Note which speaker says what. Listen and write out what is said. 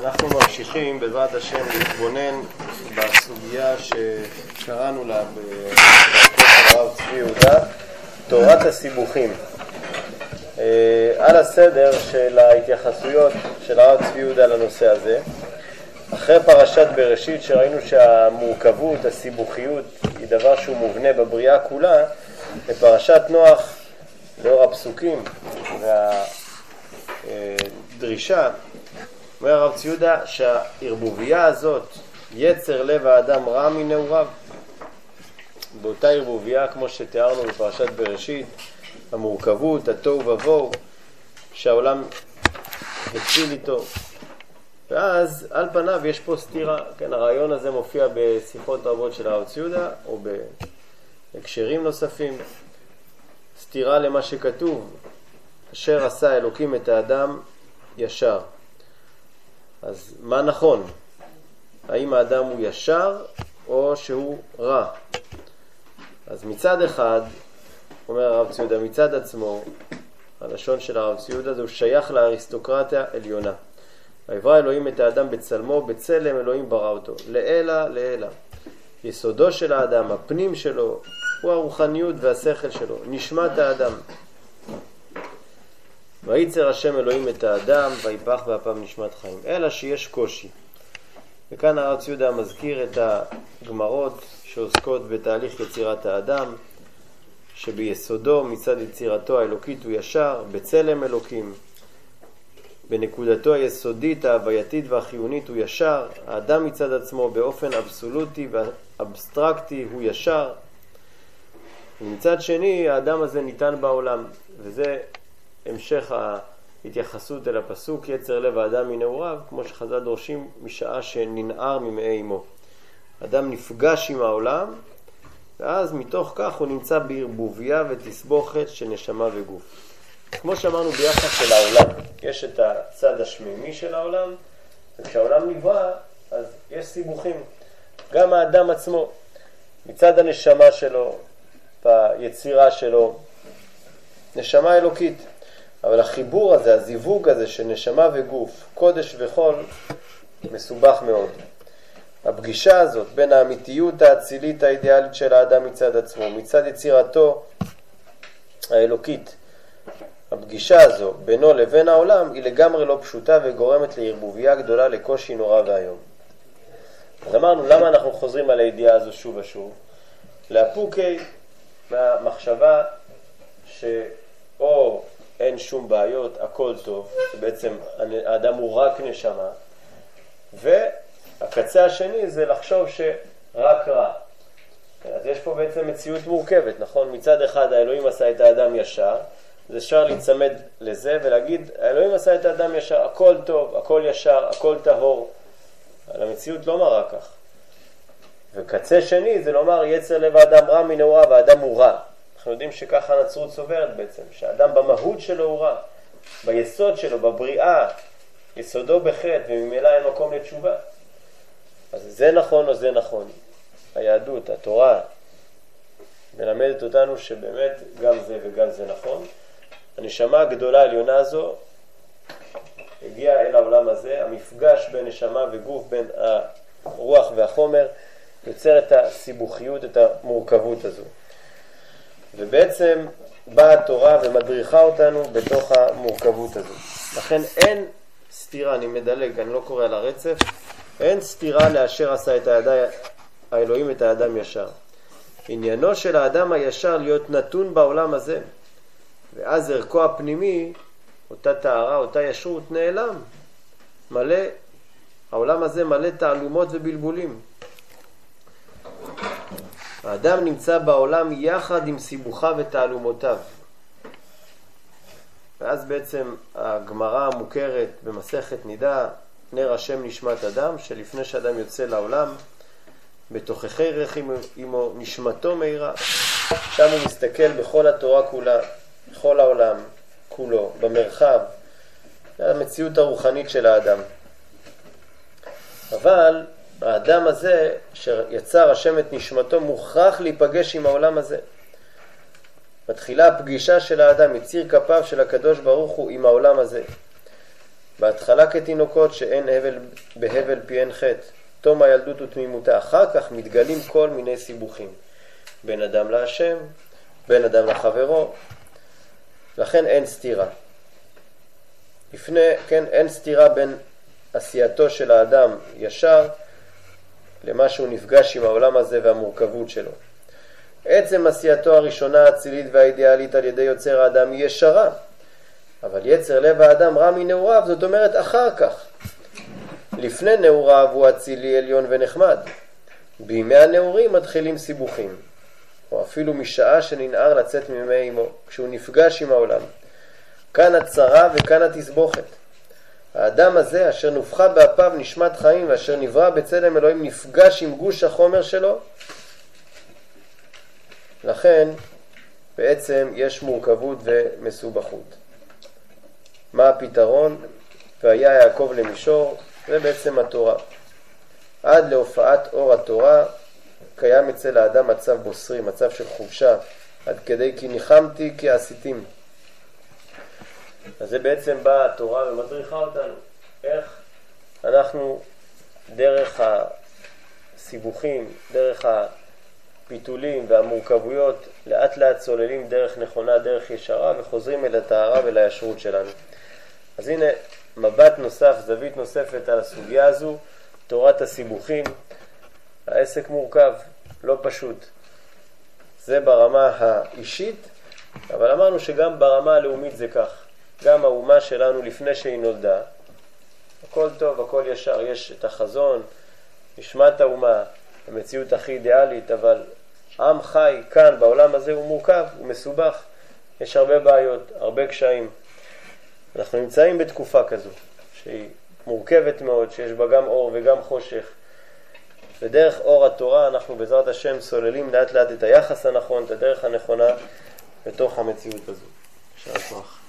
Speaker 1: אנחנו ממשיכים בעזרת השם להתבונן בסוגיה שקראנו לה בספר הרב צבי יהודה, תורת הסיבוכים. על הסדר של ההתייחסויות של הרב צבי יהודה לנושא הזה, אחרי פרשת בראשית שראינו שהמורכבות, הסיבוכיות היא דבר שהוא מובנה בבריאה כולה, בפרשת נוח לאור הפסוקים והדרישה אומר הרב צבי יהודה שהערבוביה הזאת, יצר לב האדם רע מנעוריו, באותה ערבוביה כמו שתיארנו בפרשת בראשית, המורכבות, התוהו ובוהו שהעולם הציל איתו, ואז על פניו יש פה סתירה. כן, הרעיון הזה מופיע בשיחות רבות של הרב צבי יהודה או בהקשרים נוספים. סתירה למה שכתוב, אשר עשה אלוקים את האדם ישר. אז מה נכון? האם האדם הוא ישר או שהוא רע? אז מצד אחד, אומר הרב צבי יהודה, מצד עצמו, הלשון של הרב צבי יהודה זה הוא שייך לאריסטוקרטיה עליונה. ויברא אלוהים את האדם בצלמו, בצלם אלוהים ברא אותו, לעילה לעילה. יסודו של האדם, הפנים שלו, הוא הרוחניות והשכל שלו, נשמת האדם. ויצר השם אלוהים את האדם, ויפח באפיו נשמת חיים. אלא שיש קושי. וכאן הרב צבי יהודה מזכיר את הגמרות שעוסקות בתהליך יצירת האדם, שביסודו מצד יצירתו האלוקית הוא ישר, בצלם אלוקים. בנקודתו היסודית, ההווייתית והחיונית הוא ישר. האדם מצד עצמו באופן אבסולוטי ואבסטרקטי הוא ישר. ומצד שני, האדם הזה ניתן בעולם, וזה המשך ההתייחסות אל הפסוק, יצר לב האדם מנעוריו, כמו שחז"ל דורשים, משעה שננער ממעי אמו. אדם נפגש עם העולם, ואז מתוך כך הוא נמצא בערבוביה ותסבוכת של נשמה וגוף. כמו שאמרנו ביחס של העולם, יש את הצד השמימי של העולם, וכשהעולם נברא, אז יש סיבוכים. גם האדם עצמו, מצד הנשמה שלו, ביצירה שלו, נשמה אלוקית. אבל החיבור הזה, הזיווג הזה של נשמה וגוף, קודש וחול, מסובך מאוד. הפגישה הזאת בין האמיתיות האצילית האידיאלית של האדם מצד עצמו, מצד יצירתו האלוקית, הפגישה הזו בינו לבין העולם היא לגמרי לא פשוטה וגורמת לערבוביה גדולה, לקושי נורא והיום. אז אמרנו, למה אנחנו חוזרים על הידיעה הזו שוב ושוב? להפוקי מהמחשבה שאו אין שום בעיות, הכל טוב, שבעצם האדם הוא רק נשמה, והקצה השני זה לחשוב שרק רע. אז יש פה בעצם מציאות מורכבת, נכון? מצד אחד האלוהים עשה את האדם ישר, אז אפשר להצמד לזה ולהגיד, האלוהים עשה את האדם ישר, הכל טוב, הכל ישר, הכל טהור. אבל המציאות לא מראה כך. וקצה שני זה לומר, יצר לב האדם רע מנעוריו, והאדם הוא רע. אנחנו יודעים שככה הנצרות סוברת בעצם, שהאדם במהות שלו הוא רע, ביסוד שלו, בבריאה, יסודו בחטא, וממילא אין מקום לתשובה. אז זה נכון או זה נכון? היהדות, התורה, מלמדת אותנו שבאמת גם זה וגם זה נכון. הנשמה הגדולה העליונה הזו הגיעה אל העולם הזה, המפגש בין נשמה וגוף, בין הרוח והחומר, יוצר את הסיבוכיות, את המורכבות הזו. ובעצם באה התורה ומדריכה אותנו בתוך המורכבות הזו. לכן אין סתירה, אני מדלג, אני לא קורא על הרצף, אין סתירה לאשר עשה את האלוהים את האדם ישר. עניינו של האדם הישר להיות נתון בעולם הזה, ואז ערכו הפנימי, אותה טהרה, אותה ישרות, נעלם. מלא, העולם הזה מלא תעלומות ובלבולים. האדם נמצא בעולם יחד עם סיבוכה ותעלומותיו. ואז בעצם הגמרא המוכרת במסכת נידה, נר השם נשמת אדם, שלפני שאדם יוצא לעולם, בתוככי רחם עמו נשמתו מהירה. שם הוא מסתכל בכל התורה כולה, בכל העולם כולו, במרחב, המציאות הרוחנית של האדם. אבל האדם הזה שיצר השם את נשמתו מוכרח להיפגש עם העולם הזה. מתחילה הפגישה של האדם, יציר כפיו של הקדוש ברוך הוא עם העולם הזה. בהתחלה כתינוקות שאין בהבל פיהן חטא, תום הילדות ותמימותה. אחר כך מתגלים כל מיני סיבוכים, בין אדם להשם, בין אדם לחברו, לכן אין סתירה. כן, אין סתירה בין עשייתו של האדם ישר למה שהוא נפגש עם העולם הזה והמורכבות שלו. עצם עשייתו הראשונה האצילית והאידיאלית על ידי יוצר האדם היא ישרה, אבל יצר לב האדם רע מנעוריו, זאת אומרת אחר כך. לפני נעוריו הוא אצילי עליון ונחמד. בימי הנעורים מתחילים סיבוכים, או אפילו משעה שננער לצאת מימי אמו, כשהוא נפגש עם העולם. כאן הצרה וכאן התסבוכת. האדם הזה אשר נופחה באפיו נשמת חיים ואשר נברא בצלם אלוהים נפגש עם גוש החומר שלו. לכן בעצם יש מורכבות ומסובכות. מה הפתרון? והיה יעקב למישור, זה בעצם התורה. עד להופעת אור התורה קיים אצל האדם מצב בוסרי, מצב של חופשה, עד כדי כי ניחמתי כי עשיתים. אז זה בעצם באה התורה ומדריכה אותנו איך אנחנו דרך הסיבוכים, דרך הפיתולים והמורכבויות לאט לאט צוללים דרך נכונה, דרך ישרה, וחוזרים אל הטהרה ולישרות שלנו. אז הנה מבט נוסף, זווית נוספת על הסוגיה הזו, תורת הסיבוכים. העסק מורכב, לא פשוט. זה ברמה האישית, אבל אמרנו שגם ברמה הלאומית זה כך. גם האומה שלנו לפני שהיא נולדה, הכל טוב, הכל ישר, יש את החזון, נשמת האומה, המציאות הכי אידיאלית, אבל עם חי כאן בעולם הזה הוא מורכב, הוא מסובך, יש הרבה בעיות, הרבה קשיים. אנחנו נמצאים בתקופה כזו, שהיא מורכבת מאוד, שיש בה גם אור וגם חושך, ודרך אור התורה אנחנו בעזרת השם סוללים לאט לאט את היחס הנכון, את הדרך הנכונה בתוך המציאות הזו. יישר כוח.